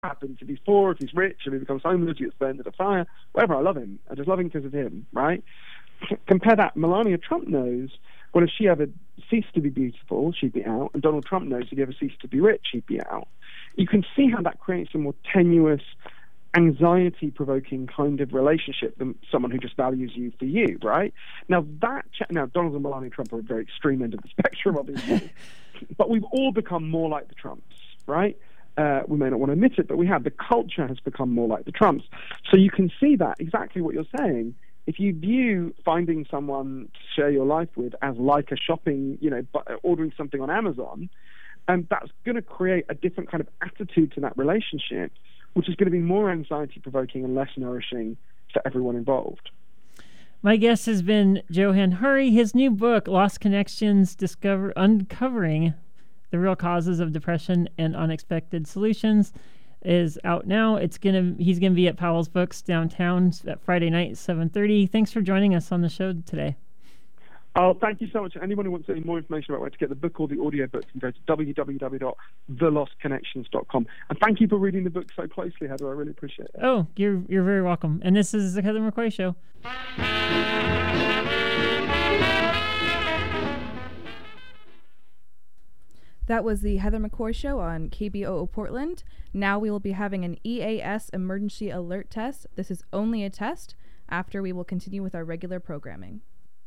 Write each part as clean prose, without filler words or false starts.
happens. If he's poor, if he's rich, if he becomes homeless, he gets burned at a fire, whatever, I love him. I just love him because of him, right? Compare that. Melania Trump knows, well, if she ever ceased to be beautiful, she'd be out. And Donald Trump knows if he ever ceased to be rich, he'd be out. You can see how that creates a more tenuous, anxiety-provoking kind of relationship than someone who just values you for you, right? Now, Donald and Melania Trump are at a very extreme end of the spectrum, obviously. But we've all become more like the Trumps, right? We may not want to admit it, but we have. The culture has become more like the Trumps. So you can see that, exactly what you're saying. If you view finding someone to share your life with as like a shopping, ordering something on Amazon, that's going to create a different kind of attitude to that relationship, which is going to be more anxiety-provoking and less nourishing for everyone involved. My guest has been Johann Hari. His new book, Lost Connections, Uncovering the Real Causes of Depression and Unexpected Solutions, is out now. He's gonna be at Powell's Books downtown at Friday night, 7:30. Thanks for joining us on the show today. Oh, thank you so much. Anyone who wants any more information about where to get the book or the audiobook can go to www.thelostconnections.com. And thank you for reading the book so closely, Heather. I really appreciate it. Oh, you're very welcome. And this is the Heather McCoy Show. That was the Heather McCoy Show on KBOO Portland. Now we will be having an EAS emergency alert test. This is only a test. After, we will continue with our regular programming.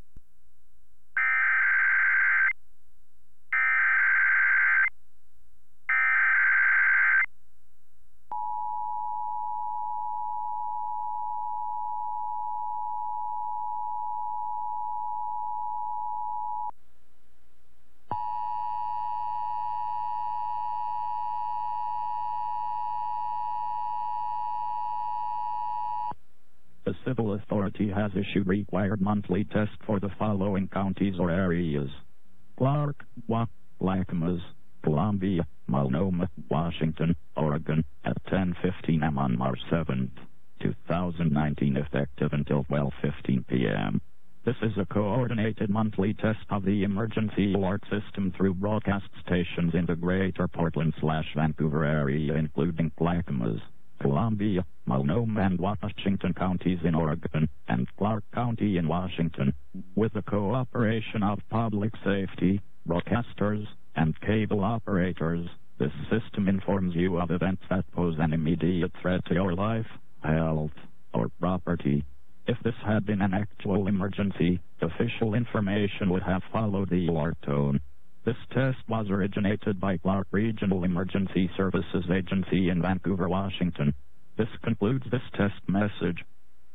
The civil authority has issued required monthly test for the following counties or areas: Clark, Clackamas, Columbia, Multnomah, Washington, Oregon, at 10:15 a.m. on March 7th, 2019, effective until 12:15 p.m. This is a coordinated monthly test of the emergency alert system through broadcast stations in the greater Portland/Vancouver area, including Clackamas, Columbia, Multnomah and Washington counties in Oregon, and Clark County in Washington, with the cooperation of public safety, broadcasters, and cable operators. This system informs you of events that pose an immediate threat to your life, health, or property. If this had been an actual emergency, official information would have followed the alert tone. This test was originated by Clark Regional Emergency Services Agency in Vancouver, Washington. This concludes this test message.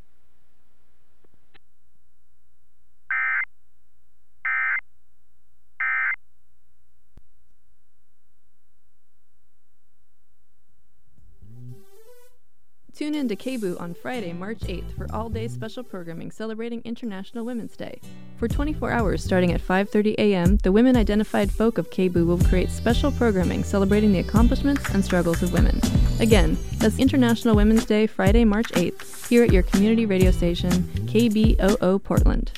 Tune in to KBOO on Friday, March 8th for all-day special programming celebrating International Women's Day. For 24 hours starting at 5:30 a.m., the women-identified folk of KBOO will create special programming celebrating the accomplishments and struggles of women. Again, that's International Women's Day, Friday, March 8th, here at your community radio station, KBOO Portland.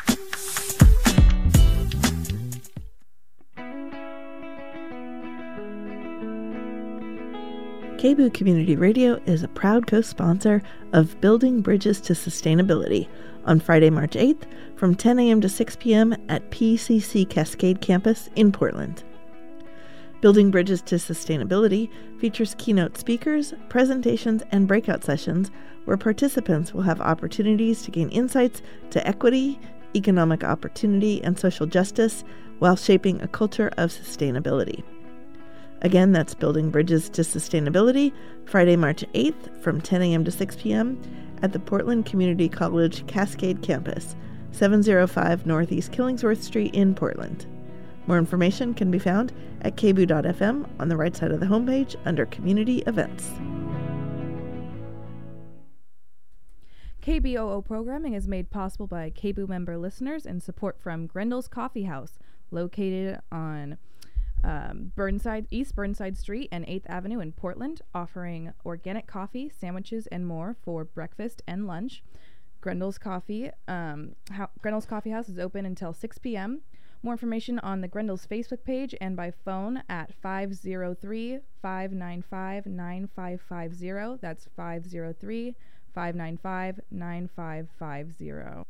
KBOO Community Radio is a proud co-sponsor of Building Bridges to Sustainability on Friday, March 8th from 10 a.m. to 6 p.m. at PCC Cascade Campus in Portland. Building Bridges to Sustainability features keynote speakers, presentations, and breakout sessions where participants will have opportunities to gain insights to equity, economic opportunity, and social justice while shaping a culture of sustainability. Again, that's Building Bridges to Sustainability, Friday, March 8th from 10 a.m. to 6 p.m. at the Portland Community College Cascade Campus, 705 Northeast Killingsworth Street in Portland. More information can be found at kboo.fm on the right side of the homepage under Community Events. KBOO programming is made possible by KBOO member listeners and support from Grendel's Coffee House, located on East Burnside Street and 8th Avenue in Portland, offering organic coffee, sandwiches, and more for breakfast and lunch. Grendel's Coffee House is open until 6 p.m. More information on the Grendel's Facebook page and by phone at 503-595-9550. That's 503-595-9550.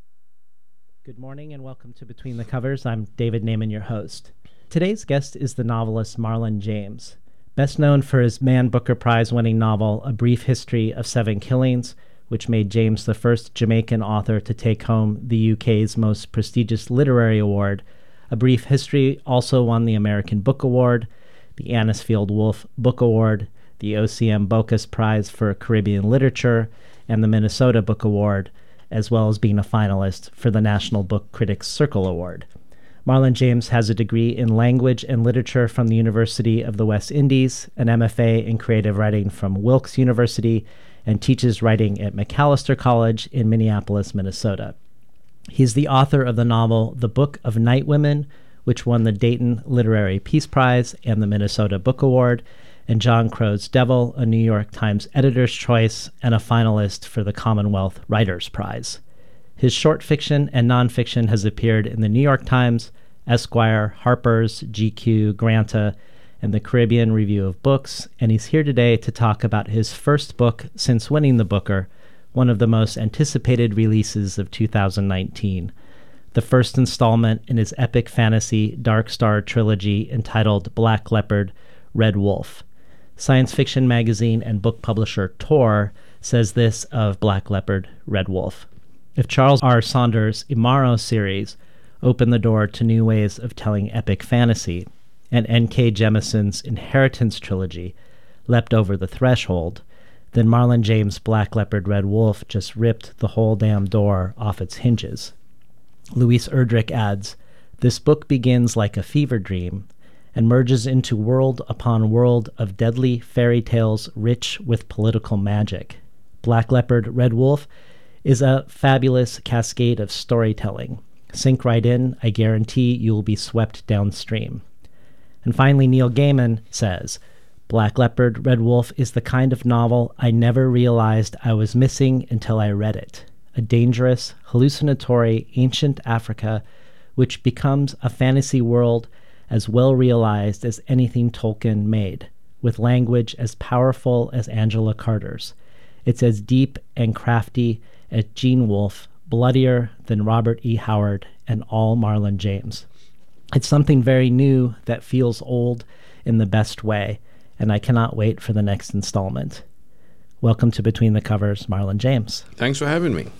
Good morning and welcome to Between the Covers. I'm David Naiman, your host. Today's guest is the novelist Marlon James, best known for his Man Booker Prize-winning novel A Brief History of Seven Killings, which made James the first Jamaican author to take home the UK's most prestigious literary award. A Brief History also won the American Book Award, the Anisfield Wolf Book Award, the OCM Bocas Prize for Caribbean Literature, and the Minnesota Book Award, as well as being a finalist for the National Book Critics Circle Award. Marlon James has a degree in language and literature from the University of the West Indies, an MFA in creative writing from Wilkes University, and teaches writing at Macalester College in Minneapolis, Minnesota. He's the author of the novel The Book of Night Women, which won the Dayton Literary Peace Prize and the Minnesota Book Award, and John Crow's Devil, a New York Times Editor's Choice, and a finalist for the Commonwealth Writers' Prize. His short fiction and nonfiction has appeared in the New York Times, Esquire, Harper's, GQ, Granta, and the Caribbean Review of Books, and he's here today to talk about his first book since winning the Booker, one of the most anticipated releases of 2019, the first installment in his epic fantasy Dark Star trilogy entitled Black Leopard, Red Wolf. Science fiction magazine and book publisher Tor says this of Black Leopard, Red Wolf. If Charles R. Saunders' Imaro series opened the door to new ways of telling epic fantasy, and N.K. Jemison's Inheritance trilogy leapt over the threshold, then Marlon James' Black Leopard, Red Wolf just ripped the whole damn door off its hinges. Louise Erdrich adds, "This book begins like a fever dream and merges into world upon world of deadly fairy tales rich with political magic. Black Leopard, Red Wolf is a fabulous cascade of storytelling. Sink right in, I guarantee you'll be swept downstream." And finally, Neil Gaiman says, "Black Leopard, Red Wolf is the kind of novel I never realized I was missing until I read it. A dangerous, hallucinatory ancient Africa which becomes a fantasy world as well realized as anything Tolkien made, with language as powerful as Angela Carter's. It's as deep and crafty as Gene Wolfe, bloodier than Robert E. Howard, and all Marlon James. It's something very new that feels old in the best way, and I cannot wait for the next installment." Welcome to Between the Covers, Marlon James. Thanks for having me.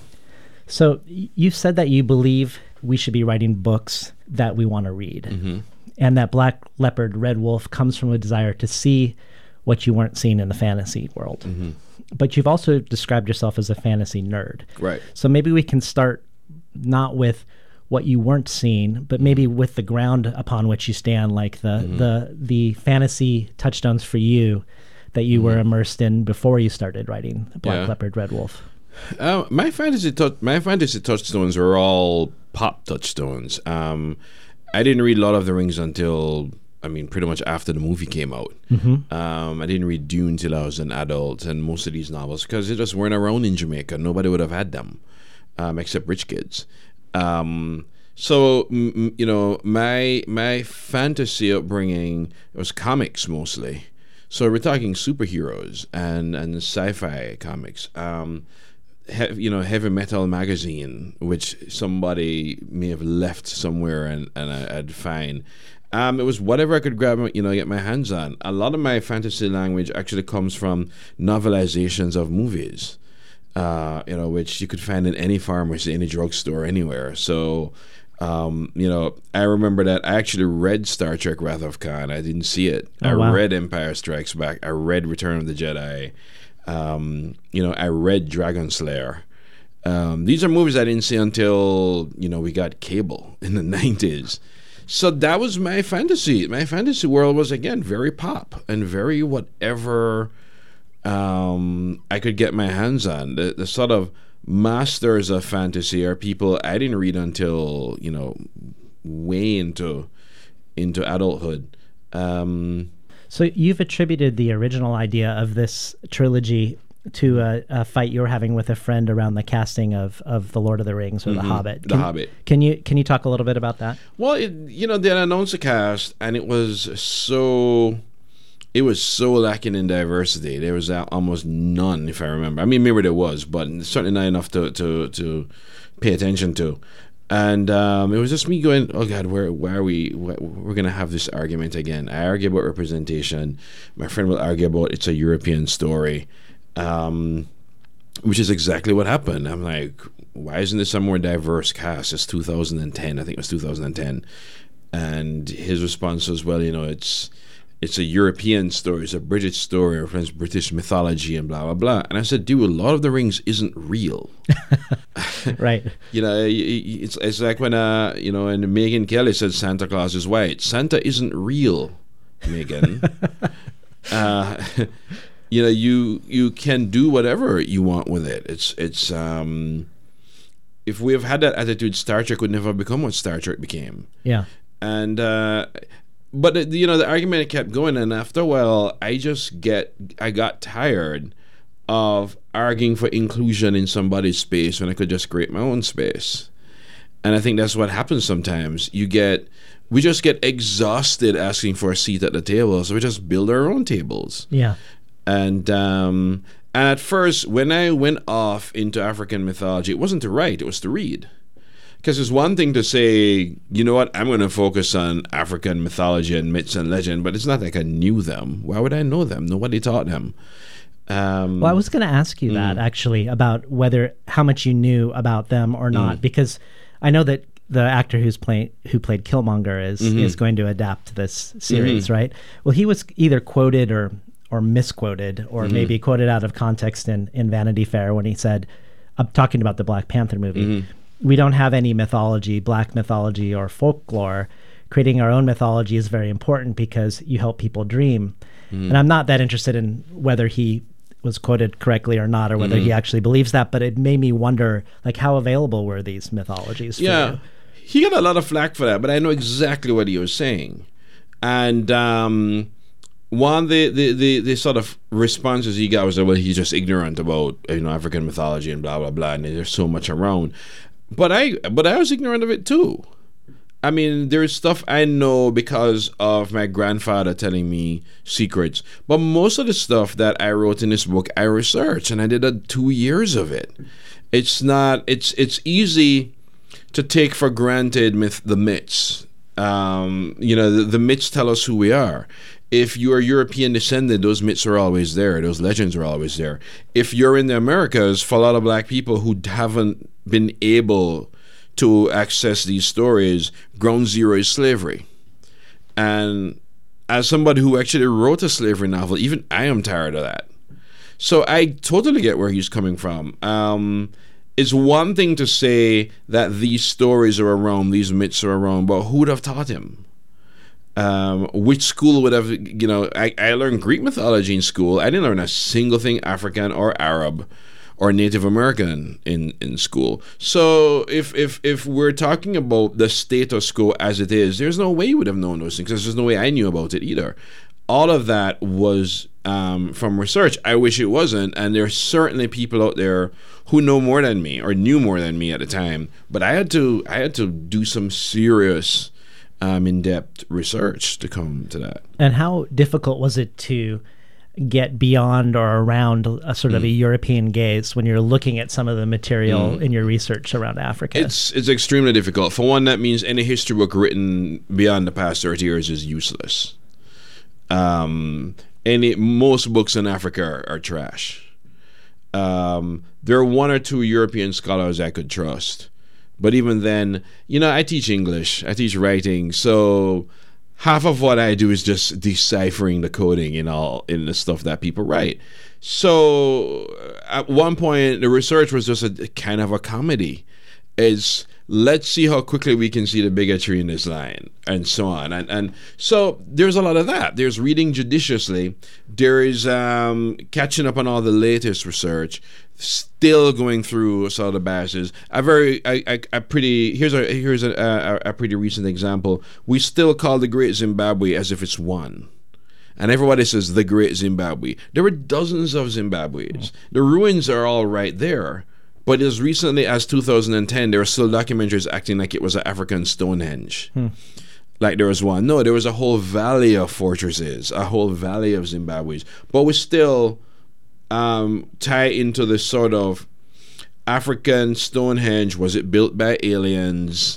So you've said that you believe we should be writing books that we want to read, and that Black Leopard, Red Wolf comes from a desire to see what you weren't seeing in the fantasy world. But you've also described yourself as a fantasy nerd. Right. So maybe we can start not with what you weren't seeing, but maybe with the ground upon which you stand, like the fantasy touchstones for you that you were immersed in before you started writing Black Leopard, Red Wolf. My fantasy touchstones are all pop touchstones. I didn't read Lord of the Rings until, pretty much after the movie came out. I didn't read Dune till I was an adult, and most of these novels, because they just weren't around in Jamaica. Nobody would have had them, except rich kids. So my fantasy upbringing was comics mostly. So we're talking superheroes and sci-fi comics. Heavy Metal magazine, which somebody may have left somewhere and I'd find. It was whatever I could grab, get my hands on. A lot of my fantasy language actually comes from novelizations of movies, which you could find in any pharmacy, any drugstore, anywhere. So, I remember that I actually read Star Trek Wrath of Khan. I didn't see it. I read Empire Strikes Back. I read Return of the Jedi. I read Dragon Slayer. These are movies I didn't see until, we got cable in the 90s. So that was my fantasy. My fantasy world was, again, very pop and very whatever I could get my hands on. The sort of masters of fantasy are people I didn't read until, way into adulthood. So you've attributed the original idea of this trilogy to a fight you were having with a friend around the casting of The Lord of the Rings or The Hobbit. The Hobbit. Can you talk a little bit about that? Well, they announced the cast, and it was so lacking in diversity. There was almost none, if I remember. I mean, maybe there was, but certainly not enough to pay attention to. And it was just me going, oh God, where are we? We're going to have this argument again. I argue about representation. My friend will argue about it's a European story, which is exactly what happened. I'm like, why isn't this a more diverse cast? It's 2010. I think it was 2010. And his response was, well, it's a European story. It's a British story. It represents British mythology and blah, blah, blah. And I said, dude, Lord of the Rings isn't real. Right. It's like when, and Megyn Kelly said Santa Claus is white. Santa isn't real, Megan. You can do whatever you want with it. It's if we have had that attitude, Star Trek would never become what Star Trek became. Yeah. And but the argument kept going, and after a while, I got tired of arguing for inclusion in somebody's space when I could just create my own space. And I think that's what happens sometimes. We just get exhausted asking for a seat at the table, so we just build our own tables. Yeah. And at first, when I went off into African mythology, it wasn't to write, it was to read. Because it's one thing to say, you know what, I'm going to focus on African mythology and myths and legend, but it's not like I knew them. Why would I know them? Nobody taught them. Well, I was going to ask you that, actually, about how much you knew about them or not, because I know that the actor who played Killmonger is going to adapt this series, right? Well, he was either quoted or misquoted, or maybe quoted out of context in Vanity Fair when he said, I'm talking about the Black Panther movie, we don't have any mythology, black mythology or folklore. Creating our own mythology is very important because you help people dream. And I'm not that interested in whether he was quoted correctly or not, or whether he actually believes that, but it made me wonder, like, how available were these mythologies for you? He got a lot of flack for that, but I know exactly what he was saying. And one, the sort of responses he got was that, well, he's just ignorant about African mythology and blah blah blah, and there's so much around. But I was ignorant of it too. I mean, there's stuff I know because of my grandfather telling me secrets. But most of the stuff that I wrote in this book, I researched, and I did 2 years of it. It's easy to take for granted the myths. The myths tell us who we are. If you're European descended, those myths are always there. Those legends are always there. If you're in the Americas, for a lot of black people who haven't been able to access these stories, ground zero is slavery. And as somebody who actually wrote a slavery novel, even I am tired of that. So I totally get where he's coming from. It's one thing to say that these stories are around, these myths are around, but who would have taught him? Which school would have, I learned Greek mythology in school. I didn't learn a single thing African or Arab or Native American in school. So if we're talking about the status quo as it is, there's no way you would have known those things, because there's no way I knew about it either. All of that was from research. I wish it wasn't, and there are certainly people out there who know more than me or knew more than me at the time. But I had to do some serious in-depth research to come to that. And how difficult was it to get beyond or around a sort of a European gaze when you're looking at some of the material in your research around Africa? It's extremely difficult. For one, that means any history book written beyond the past 30 years is useless. Most books in Africa are trash. There are one or two European scholars I could trust. But even then, I teach English, I teach writing, so half of what I do is just deciphering the coding in the stuff that people write. So at one point, the research was just a kind of a comedy. It's, let's see how quickly we can see the bigotry in this line, and so on. And so there's a lot of that. There's reading judiciously. There is catching up on all the latest research, still going through sort of the biases. Here's a pretty recent example. We still call the Great Zimbabwe as if it's one. and everybody says the Great Zimbabwe. There were dozens of Zimbabwe's. The ruins are all right there, but as recently as 2010, there were still documentaries acting like it was an African Stonehenge. Like there was one. No, there was a whole valley of fortresses, a whole valley of Zimbabwe's, but we still tie into this sort of African Stonehenge. Was it built by aliens?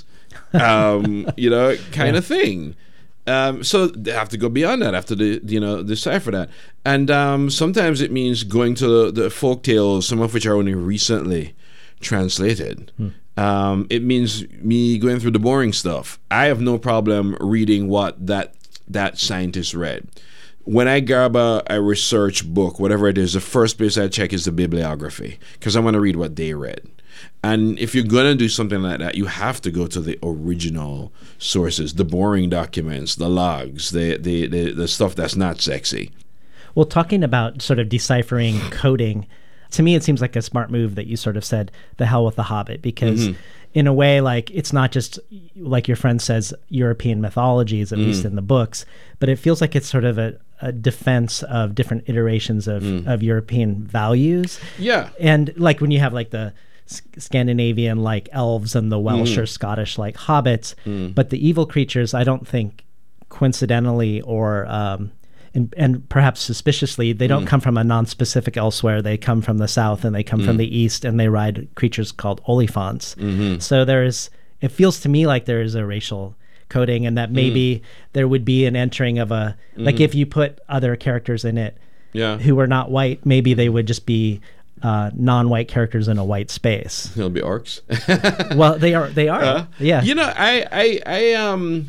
Kind of thing. So they have to go beyond that, have to decipher that. And sometimes it means going to the folk tales, some of which are only recently translated. It means me going through the boring stuff. I have no problem reading what that scientist read. When I grab a research book, whatever it is, the first place I check is the bibliography, because I want to read what they read. And if you're going to do something like that, you have to go to the original sources, the boring documents, the logs, the stuff that's not sexy. Well, talking about sort of deciphering coding, to me it seems like a smart move that you sort of said, the hell with the Hobbit, because in a way, like, it's not just, like your friend says, European mythologies, at least in the books, but it feels like it's sort of a defense of different iterations of European values. Yeah. And like when you have like the Scandinavian like elves and the Welsh or Scottish like hobbits, but the evil creatures, I don't think coincidentally or and perhaps suspiciously, they don't come from a non-specific elsewhere. They come from the south and they come from the east, and they ride creatures called olifants. So it feels to me like there is a racial coding, and that maybe there would be an entering of a, like if you put other characters in it who are not white, maybe they would just be non-white characters in a white space. They'll be orcs. Well, they are. Yeah. You know, I'm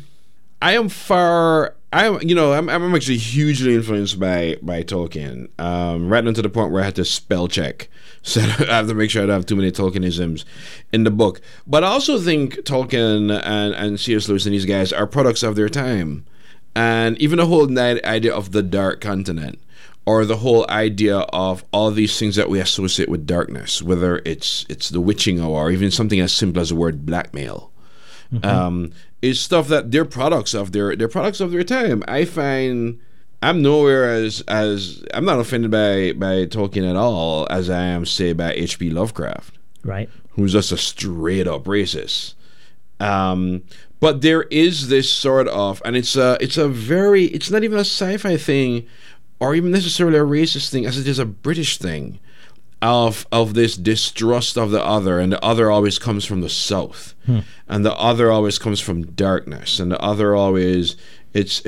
actually hugely influenced by Tolkien, right down to the point where I had to spell check, so I have to make sure I don't have too many Tolkienisms in the book. But I also think Tolkien and C.S. Lewis and these guys are products of their time, and even the whole idea of the Dark Continent, or the whole idea of all these things that we associate with darkness, whether it's the witching hour, or even something as simple as the word blackmail. Is stuff that they're products of their time. I find I'm nowhere as I'm not offended by Tolkien at all as I am, say, by H.P. Lovecraft, right? Who's just a straight up racist. But there is this sort of, and it's not even a sci-fi thing, or even necessarily a racist thing, as it is a British thing, of this distrust of the other, and the other always comes from the south, and the other always comes from darkness, and the other always it's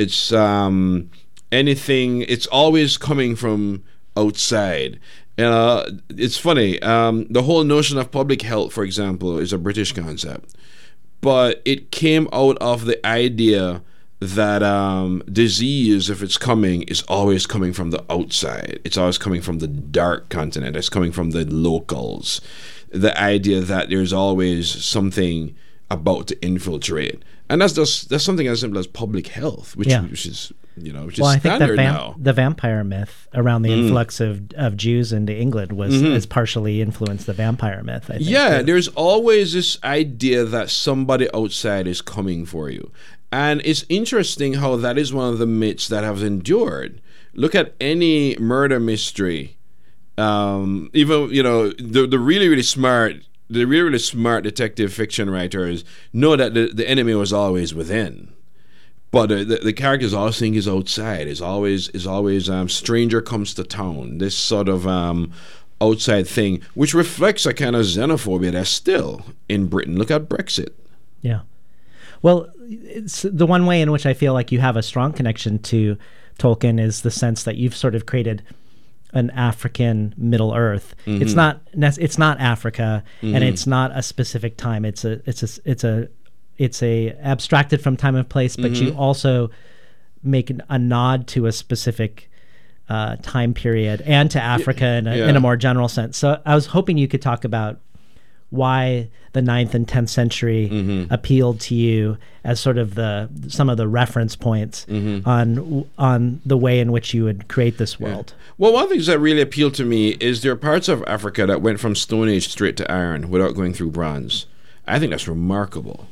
always coming from outside. It's funny, the whole notion of public health, for example, is a British concept, but it came out of the idea that disease, if it's coming, is always coming from the outside. It's always coming from the dark continent. It's coming from the locals. The idea that there's always something about to infiltrate, and that's something as simple as public health, which is I standard think now. The vampire myth around the influx of Jews into England has partially influenced the vampire myth, I think. Yeah, there's always this idea that somebody outside is coming for you. And it's interesting how that is one of the myths that have endured. Look at any murder mystery. Even, the really smart detective fiction writers know that the enemy was always within. But the characters always think is outside. Is always stranger comes to town. This sort of outside thing, which reflects a kind of xenophobia that's still in Britain. Look at Brexit. Yeah. Well, it's the one way in which I feel like you have a strong connection to Tolkien is the sense that you've sort of created an African Middle Earth. It's not Africa, and it's not a specific time. It's a abstracted from time and place, but you also make a nod to a specific time period and to Africa in a more general sense. So I was hoping you could talk about why the 9th and 10th century appealed to you as sort of some of the reference points on the way in which you would create this world. Well, one of the things that really appealed to me is there are parts of Africa that went from Stone Age straight to iron without going through bronze. I think that's remarkable.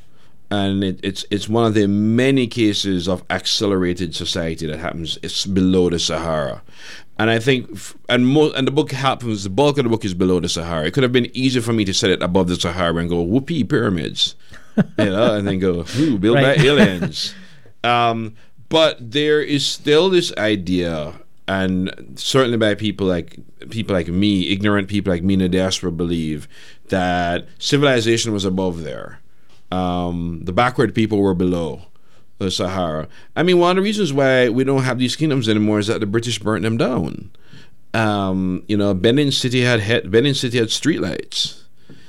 and it's one of the many cases of accelerated society that happens. It's below the Sahara, and I think and the book happens. The bulk of the book is below the Sahara. It could have been easier for me to set it above the Sahara and go whoopee pyramids, and then go built by aliens. But there is still this idea, and certainly by people like me, ignorant people like me in the diaspora, believe that civilization was above there. The backward people were below the Sahara. I mean, one of the reasons why we don't have these kingdoms anymore is that the British burnt them down. Benin City had streetlights.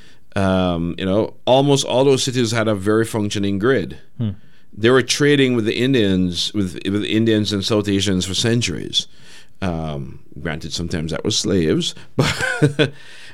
Almost all those cities had a very functioning grid. They were trading with the Indians, with Indians and South Asians for centuries. Granted, sometimes that was slaves, but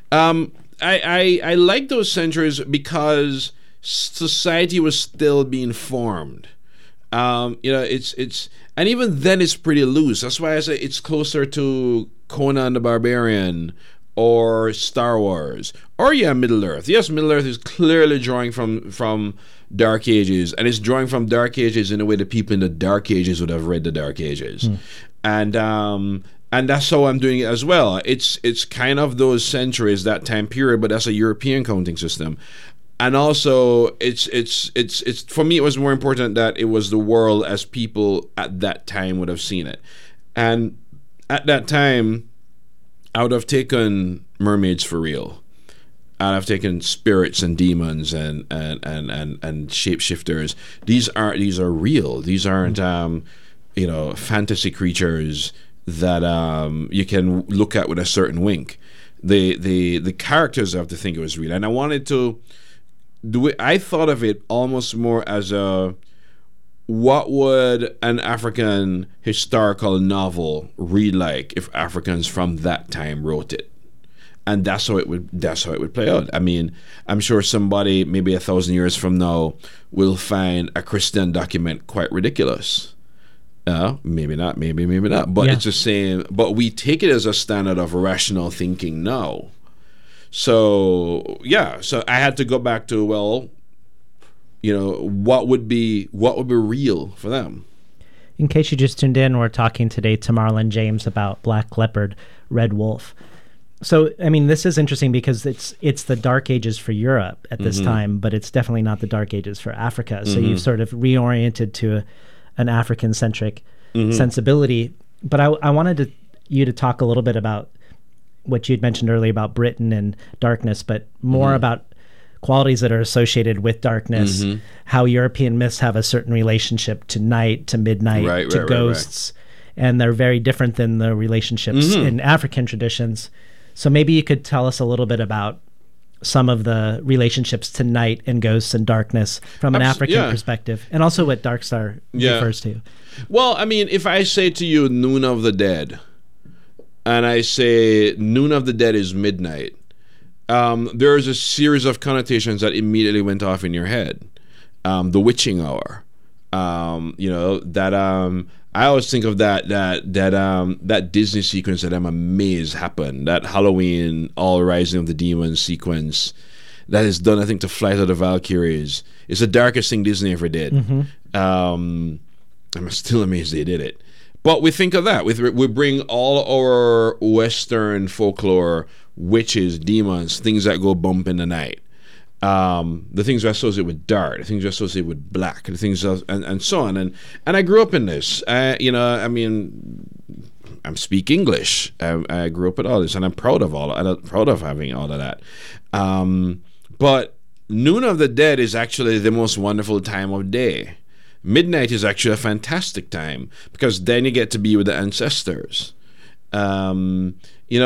I like those centuries because society was still being formed. It's and even then it's pretty loose. That's why I say it's closer to Conan the Barbarian or Star Wars or Middle Earth. Yes, Middle Earth is clearly drawing from Dark Ages, and it's drawing from Dark Ages in a way that people in the Dark Ages would have read the Dark Ages, and that's how I'm doing it as well. It's kind of those centuries, that time period, but that's a European counting system. And also, it's for me, it was more important that it was the world as people at that time would have seen it. And at that time, I would have taken mermaids for real. I'd have taken spirits and demons and shapeshifters. These are real. These aren't fantasy creatures that you can look at with a certain wink. The characters I have to think it was real, and I wanted to. I thought of it almost more as what would an African historical novel read like if Africans from that time wrote it, and that's how it would play out. I mean, I'm sure somebody maybe 1,000 years from now will find a Christian document quite ridiculous. Maybe not, but it's the same. But we take it as a standard of rational thinking now. So I had to go back to what would be real for them. In case you just tuned in, we're talking today to Marlon James about Black Leopard, Red Wolf. So I mean, this is interesting because it's the Dark Ages for Europe at this time, but it's definitely not the Dark Ages for Africa. So you've sort of reoriented to an African-centric sensibility. But I wanted you to talk a little bit about what you'd mentioned earlier about Britain and darkness, but more about qualities that are associated with darkness, how European myths have a certain relationship to night, to midnight, to ghosts, and they're very different than the relationships in African traditions. So maybe you could tell us a little bit about some of the relationships to night and ghosts and darkness from an African perspective, and also what Dark Star refers to. Well, I mean, if I say to you Noon of the Dead, and I say Noon of the Dead is midnight, there is a series of connotations that immediately went off in your head. The witching hour, I always think of that Disney sequence that I'm amazed happened, that Halloween All Rising of the Demons sequence that is done, I think, to Flight of the Valkyries. It's the darkest thing Disney ever did. I'm still amazed they did it. But we think of that. We bring all our Western folklore, witches, demons, things that go bump in the night. The things we associate with dark, the things we associate with black, the things and so on. And I grew up in this. I speak English. I grew up with all this, and I'm proud of having all of that. But Noon of the Dead is actually the most wonderful time of day. Midnight is actually a fantastic time because then you get to be with the ancestors. I find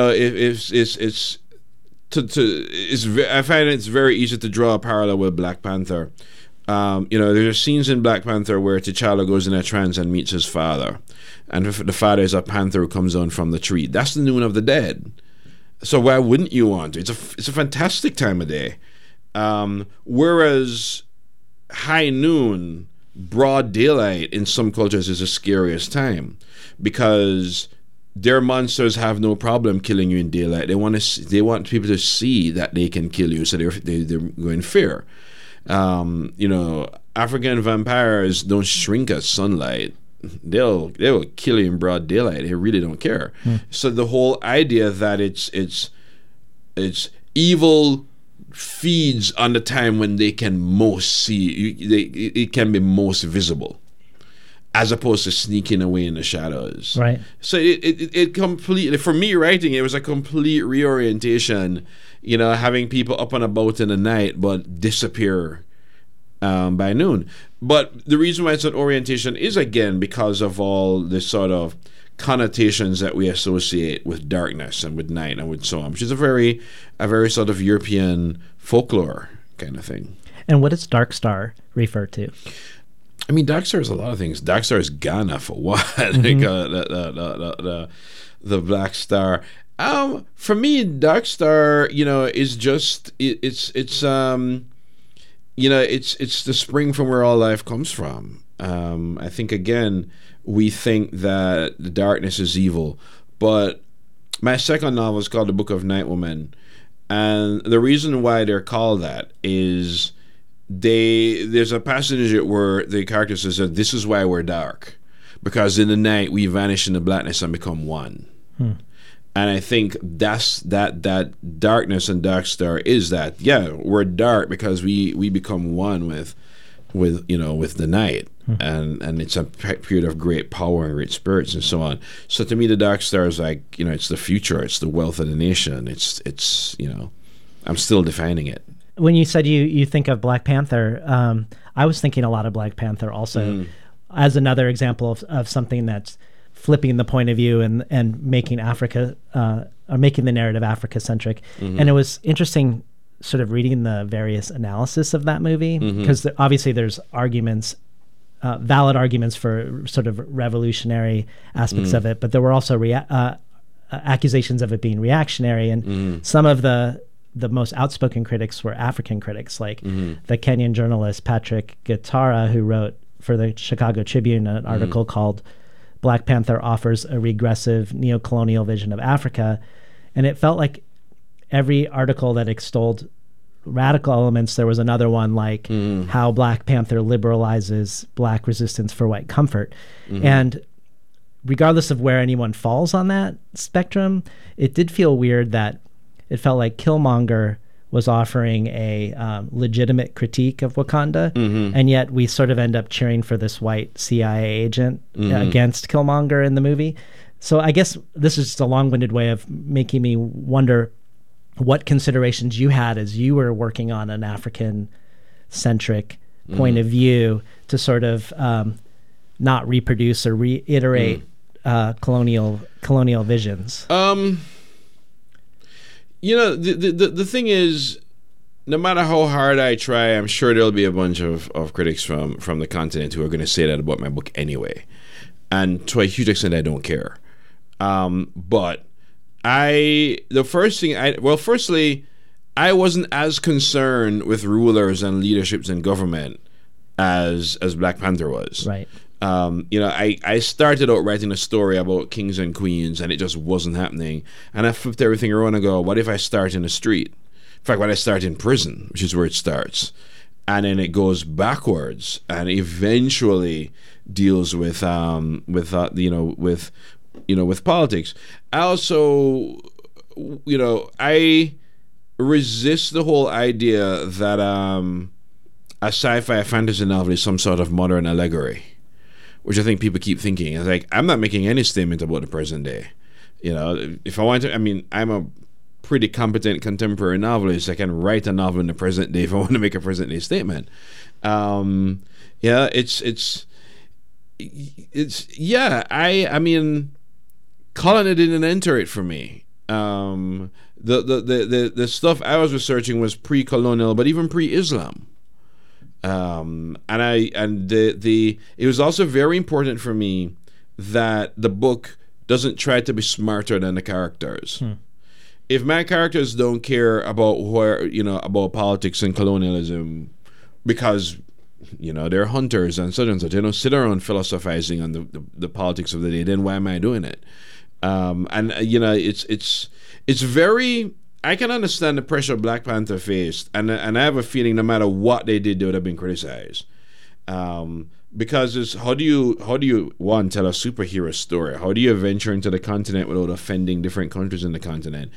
it's very easy to draw a parallel with Black Panther. There are scenes in Black Panther where T'Challa goes in a trance and meets his father, and the father is a panther who comes down from the tree. That's the Noon of the Dead. So why wouldn't you want it? It's a fantastic time of day. Whereas high noon, broad daylight in some cultures is the scariest time because their monsters have no problem killing you in daylight. They want people to see that they can kill you, so they go in fear. African vampires don't shrink at sunlight. They will kill you in broad daylight. They really don't care. So the whole idea that it's evil feeds on the time when they can most see. It can be most visible, as opposed to sneaking away in the shadows. Right. So it completely, for me writing, it was a complete reorientation. Having people up and about in the night but disappear by noon. But the reason why it's an orientation is, again, because of all the sort of connotations that we associate with darkness and with night and with so on, which is a very sort of European folklore kind of thing. And what does Dark Star refer to? I mean, Dark Star is a lot of things. Dark Star is Ghana for one. The Black Star. For me, Dark Star, is just it's the spring from where all life comes from. I think, again, we think that the darkness is evil, but my second novel is called The Book of Night Woman, and the reason why they're called that is there's a passage where the character says that this is why we're dark, because in the night we vanish in the blackness and become one. And I think that's that darkness and Dark Star is that, we're dark because we become one with the night, and it's a period of great power and great spirits and so on. So to me, the Dark Star is like, it's the future, it's the wealth of the nation. It's I'm still defining it. When you said you think of Black Panther, I was thinking a lot of Black Panther also as another example of something that's flipping the point of view and making Africa or making the narrative Africa-centric. And it was interesting sort of reading the various analysis of that movie, because obviously there's arguments, valid arguments for sort of revolutionary aspects of it, but there were also accusations of it being reactionary, and some of the most outspoken critics were African critics, like the Kenyan journalist Patrick Gitara, who wrote for the Chicago Tribune an article called Black Panther Offers a Regressive Neocolonial Vision of Africa. And it felt like every article that extolled radical elements, there was another one like how Black Panther liberalizes Black resistance for white comfort. And regardless of where anyone falls on that spectrum, it did feel weird that it felt like Killmonger was offering a legitimate critique of Wakanda, and yet we sort of end up cheering for this white CIA agent against Killmonger in the movie. So I guess this is just a long-winded way of making me wonder what considerations you had as you were working on an African-centric point of view to sort of not reproduce or reiterate colonial visions. The thing is, no matter how hard I try, I'm sure there'll be a bunch of critics from the continent who are going to say that about my book anyway. And to a huge extent, I don't care. But firstly, I wasn't as concerned with rulers and leaderships in government as Black Panther was. Right. I started out writing a story about kings and queens, and it just wasn't happening. And I flipped everything around and go, what if I start in the street? In fact, what I start in prison, which is where it starts. And then it goes backwards and eventually deals with politics. I also, I resist the whole idea that a sci-fi fantasy novel is some sort of modern allegory, which I think people keep thinking. It's like, I'm not making any statement about the present day. If I want to, I'm a pretty competent contemporary novelist. I can write a novel in the present day if I want to make a present day statement. Colin didn't enter it for me. The stuff I was researching was pre-colonial, but even pre-Islam. It was also very important for me that the book doesn't try to be smarter than the characters. If my characters don't care about about politics and colonialism because they're hunters and such, they don't sit around philosophizing on the politics of the day, then why am I doing it? It's very, I can understand the pressure Black Panther faced, and I have a feeling no matter what they did, they would have been criticized. Because it's how do you one tell a superhero story? How do you venture into the continent without offending different countries in the continent?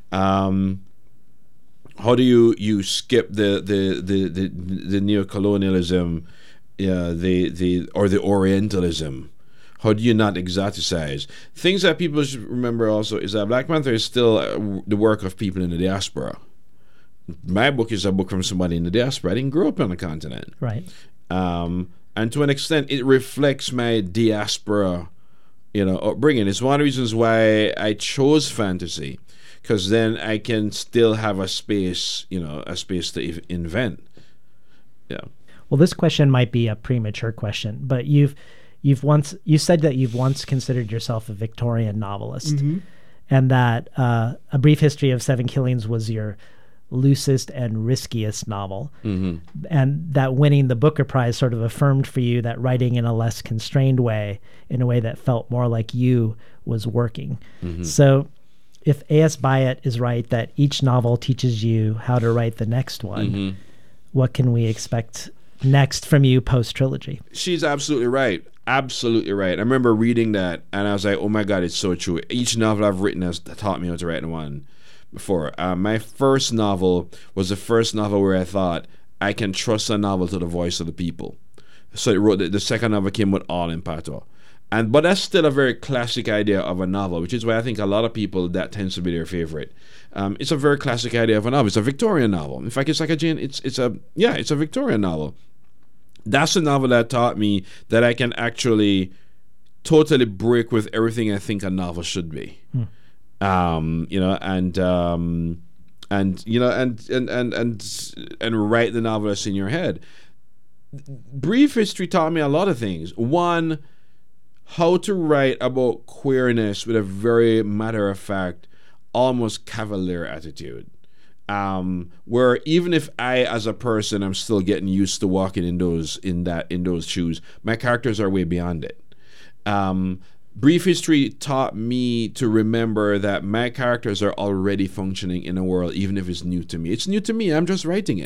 How do you skip the neocolonialism, or the Orientalism? How do you not exoticize things that people should remember? Also, is that Black Panther is still the work of people in the diaspora. My book is a book from somebody in the diaspora. I didn't grow up on the continent, Right. And to an extent, it reflects my diaspora, upbringing. It's one of the reasons why I chose fantasy, because then I can still have a space to invent. Yeah. Well, this question might be a premature question, but you said that you've once considered yourself a Victorian novelist, and that A Brief History of Seven Killings was your loosest and riskiest novel, and that winning the Booker Prize sort of affirmed for you that writing in a less constrained way, in a way that felt more like you, was working. So if A.S. Byatt is right that each novel teaches you how to write the next one, what can we expect next from you post-trilogy? She's absolutely right. Absolutely right. I remember reading that, and I was like, oh my God, it's so true. Each novel I've written has taught me how to write one before. My first novel was the first novel where I thought, I can trust a novel to the voice of the people. So it wrote the second novel came with all in pato. But that's still a very classic idea of a novel, which is why I think a lot of people, that tends to be their favorite. It's a very classic idea of a novel. It's a Victorian novel. In fact, it's like it's a Victorian novel. That's a novel that taught me that I can actually totally break with everything I think a novel should be. And write the novel that's in your head. Brief History taught me a lot of things. One, how to write about queerness with a very matter-of-fact, almost cavalier attitude. Where even if I, as a person, I'm still getting used to walking in those shoes, my characters are way beyond it. Brief History taught me to remember that my characters are already functioning in a world, even if it's new to me. It's new to me. I'm just writing it.